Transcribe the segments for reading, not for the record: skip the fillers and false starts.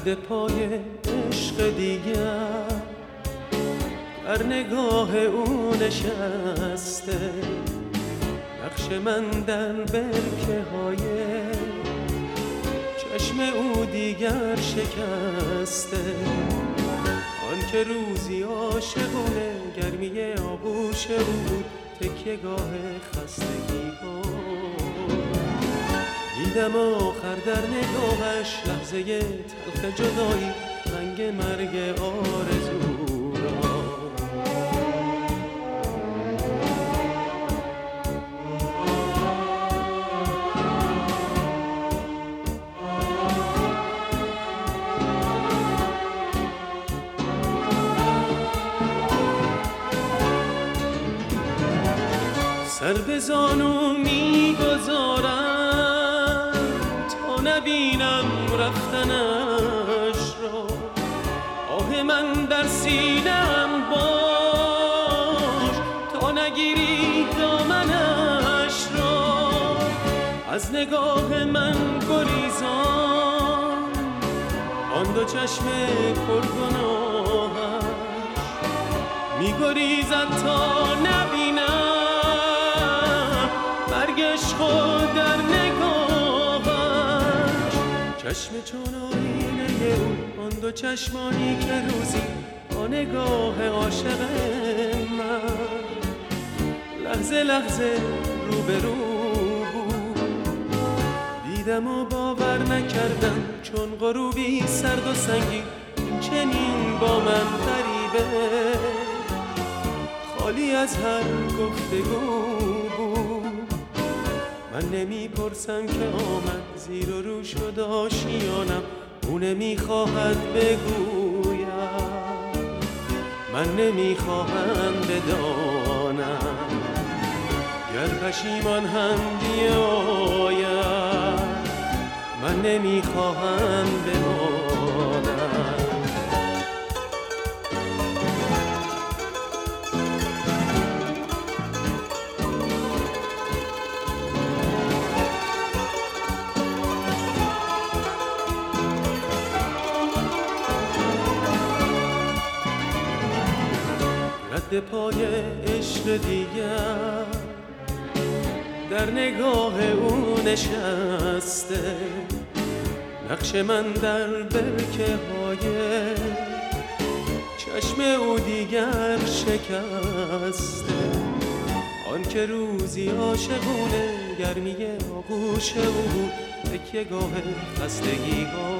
رد پای عشق دیگر در نگاه او نشسته، نقش من در برکه های چشم او دیگر شکسته. آن که روزی عاشقونه گرمی آغوش او بود، تکیه‌گاه خستگی ها. دیدم آخر در نگاهش لحظه تلخ جدایی، رنگ مرگ آرزو را. سر به زانو میگذارم تا نبینم رفتنش را. آه من در سینه‌ام باش تا نگیری دامنش را. از نگاه من گریزان آن دو چشم پرگناهش میگریزد تا نبینم مرگش خود در نگاهش. چشم چون آینه او، آن دو چشمانی که روزی با نگاه عاشق من لحظه لحظه رو به رو بود. دیدم و باور نکردم چون غروبی سرد و سنگین چنین با من غریبه، خالی از هر گفتگو. من نمیپرسم که آمد زیر و رو شد آشیانم، او نمیخواهد بگویم، من نمیخواهم بدانم. گر پشیمان هم بیاید من نمیخواهم بمانم. رد پای عشق دیگر در نگاه او نشسته، نقش من در برکه های چشم او دیگر شکسته. آن که روزی عاشقونه گرمی آغوش او بود، تکیه‌گاه خستگی ها.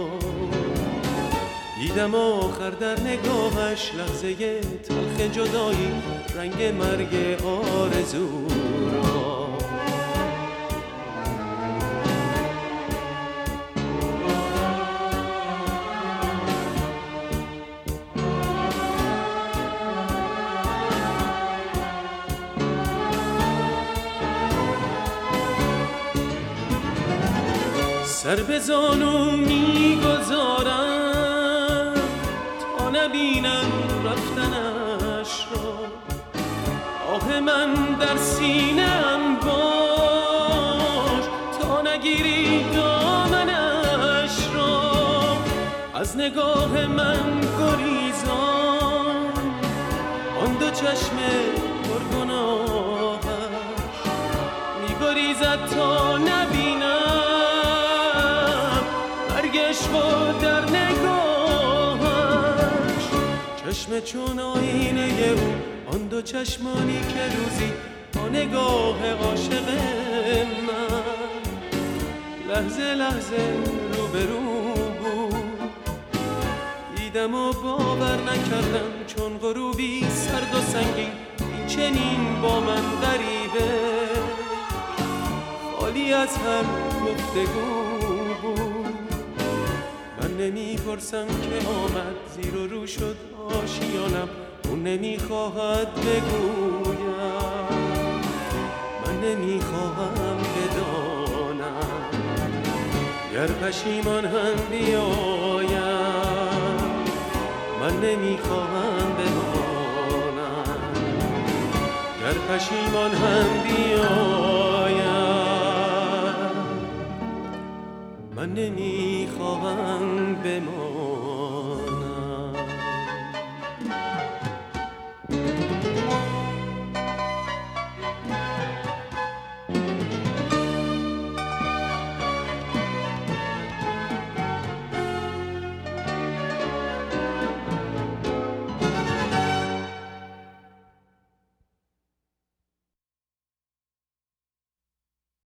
دیدم آخر در نگاهش لحظه تلخ جدایی، رنگ مرگ آرزو را. سر به زانو میگذارم تا نبینم رفتنش را. آه من در سینه‌ام باش تا نگیری دامنش را. از نگاه من گریزان آن دو چشم پرگناهش میگریزد تا نبینم مرگش خود در نگاهش. چشم چون آینه او، آن دو چشمانی که روزی با نگاه عاشق من لحظه لحظه رو به رو بود. دیدم و باور نکردم چون غروبی سرد و سنگین این چنین با من غریبه، خالی از هر گفتگو بود. من نمیپرسم که آمد زیر و رو شد آشیانم، اون نمیخواهد بگویم، من نمیخواهم بدانم. گر پشیمان هم بیایم من نمیخواهم بمانم. گر پشیمان هم بیایم من من نمیخواهم بمانم.